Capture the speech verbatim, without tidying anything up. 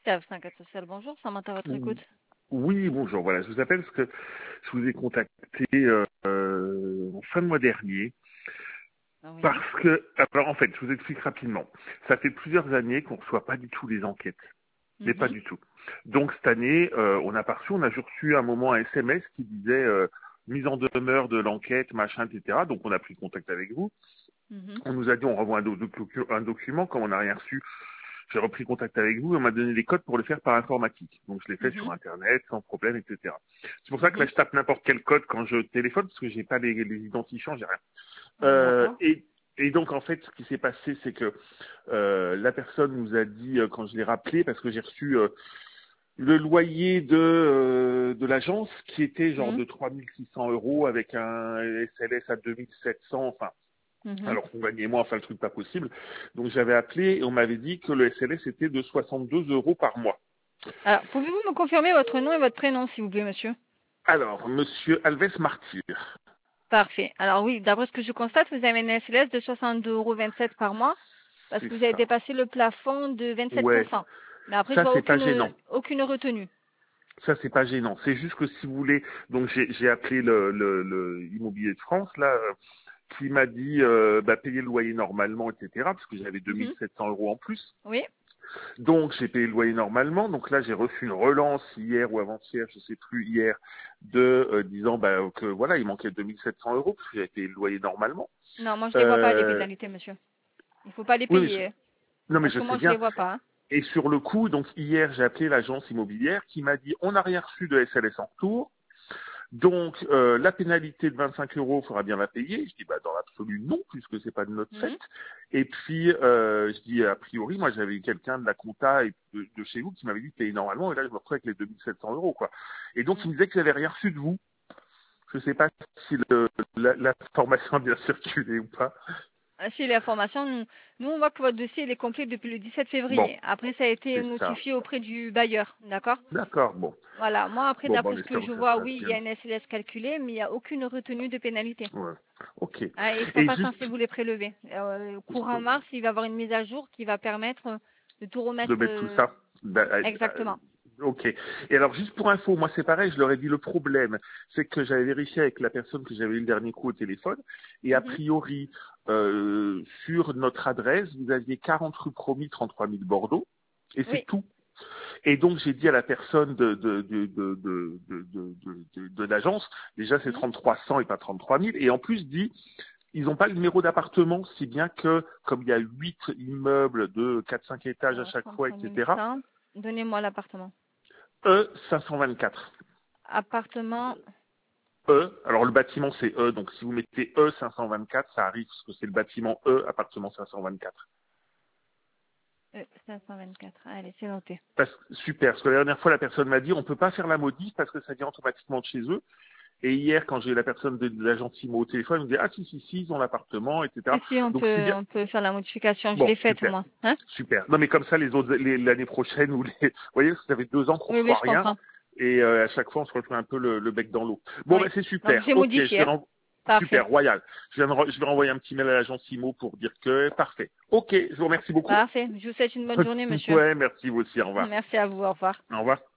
Steph, cinquante social, bonjour, Samantha à votre écoute. Oui, bonjour. Voilà, je vous appelle parce que je vous ai contacté euh, euh, en fin de mois dernier Ah oui. parce que, alors en fait, je vous explique rapidement. Ça fait plusieurs années qu'on ne reçoit pas du tout les enquêtes, mais pas Mhm. du tout. Donc cette année, euh, on a pas reçu, on a juste reçu un moment un S M S qui disait euh, mise en demeure de l'enquête, machin, et cetera. Donc on a pris contact avec vous. Mhm. On nous a dit on renvoie un, do- docu- un document, comme on n'a rien reçu. J'ai repris contact avec vous et on m'a donné les codes pour le faire par informatique. Donc je l'ai fait Mhm. sur Internet, sans problème, et cetera. C'est pour ça que là Mhm. je tape n'importe quel code quand je téléphone, parce que j'ai pas les, les identifiants, j'ai rien. Euh, D'accord. et, et donc en fait, ce qui s'est passé, c'est que euh, la personne nous a dit, euh, quand je l'ai rappelé, parce que j'ai reçu euh, le loyer de, euh, de l'agence, qui était genre Mhm. de trois mille six cents euros avec un S L S à deux mille sept cents, enfin, Mhm. alors qu'on gagnait moins, enfin le truc pas possible. Donc j'avais appelé et on m'avait dit que le S L S était de soixante-deux euros par mois. Alors, pouvez-vous me confirmer votre nom et votre prénom, s'il vous plaît, monsieur? Alors, monsieur Alves Martyr. Parfait. Alors oui, d'après ce que je constate, vous avez un S L S de soixante-deux euros vingt-sept par mois parce C'est que vous avez ça. dépassé le plafond de Ouais, vingt-sept pour cent. Mais après, je ça vois c'est pas aucune gênant. aucune retenue. Ça c'est pas gênant. C'est juste que si vous voulez, donc j'ai j'ai appelé le, le, le immobilier de France là, euh, qui m'a dit euh, bah, payer le loyer normalement, et cetera. Parce que j'avais Mhm. deux mille sept cents euros en plus. Oui. Donc j'ai payé le loyer normalement. Donc là j'ai reçu une relance hier ou avant-hier, je sais plus, hier, de euh, disant bah, que voilà il manquait deux mille sept cents euros parce que j'avais payé le loyer normalement. Non, moi je les vois pas les Euh, pénalités, monsieur. Il faut pas les oui, mais je- payer, hein, non mais parce je que sais moi je les bien. vois pas, hein. Et sur le coup, donc hier j'ai appelé l'agence immobilière qui m'a dit on n'a rien reçu de S L S en retour. Donc euh, la pénalité de vingt-cinq euros, il faudra bien la payer. Je dis bah dans l'absolu non, puisque c'est pas de notre fait. Mhm. Et puis euh, je dis a priori, moi j'avais quelqu'un de la compta et de, de chez vous qui m'avait dit de payer normalement, et là je me retrouve avec les deux mille sept cents euros quoi. Et donc il Mhm. me disait que j'avais rien reçu de vous. Je sais pas si le, la, la formation a bien circulé ou pas. Ah, si l'information, nous, nous, on voit que votre dossier il est complet depuis le dix-sept Bon, février. Après, ça a été c'est ça. notifié auprès du bailleur, d'accord? D'accord, bon. Voilà. Moi, après, Bon, bah, d'après en ce que espérant je que ça se vois, passe oui, il y bien. a une S L S calculée, mais il n'y a aucune retenue de pénalité. Ouais. Ok. Ah, et ils ne sont Et pas juste censés vous les prélever. Euh, courant mars, il va y avoir une mise à jour qui va permettre de tout de remettre mettre tout euh, ça. Bah, euh, exactement. euh, ok. Et alors juste pour info, moi c'est pareil, je leur ai dit le problème, c'est que j'avais vérifié avec la personne que j'avais eu le dernier coup au téléphone, et a Mhm. priori euh, sur notre adresse, vous aviez quarante rue Promis, trente-trois mille Bordeaux, et c'est Oui. tout. Et donc j'ai dit à la personne de de de de de de, de, de- de- de l'agence, déjà c'est Mhm. trente-trois cents et pas trente-trois mille, et en plus dit ils n'ont pas le numéro d'appartement, si bien que, comme il y a huit immeubles de quatre cinq étages à Alors, chaque fois, trente-trois mille et cetera, cent. Donnez-moi l'appartement. E cinq cent vingt-quatre. Appartement E, alors le bâtiment c'est E, donc si vous mettez E cinq cent vingt-quatre, ça arrive parce que c'est le bâtiment E, appartement cinq cent vingt-quatre. euh, cinq cent vingt-quatre. Allez, c'est noté. Parce, super, parce que la dernière fois la personne m'a dit on peut pas faire la modif parce que ça vient automatiquement de chez eux. Et hier, quand j'ai eu la personne de, de l'agent IMO au téléphone, elle me dit ah si si si, ils ont l'appartement, et cetera. Si, si, on Donc si peut, bien, on peut faire la modification. Je bon, l'ai faite, super. moi. Hein? Super. Non mais comme ça les autres les- l'année prochaine ou les vous voyez ça fait deux ans qu'on Oui, oui, reçoit je rien comprends. et euh, à chaque fois on se retrouve un peu le, le bec dans l'eau. Bon Oui. ben c'est Donc, super. j'ai Ok, je modifié. vais Hein? ren- Parfait. super royal. Je, viens de re- je vais renvoyer un petit mail à l'agence IMO pour dire que parfait. Ok, je vous remercie beaucoup. Parfait. Je vous souhaite une bonne journée, monsieur. Ouais, merci vous aussi. Au revoir. Merci à vous. Au revoir. Au revoir.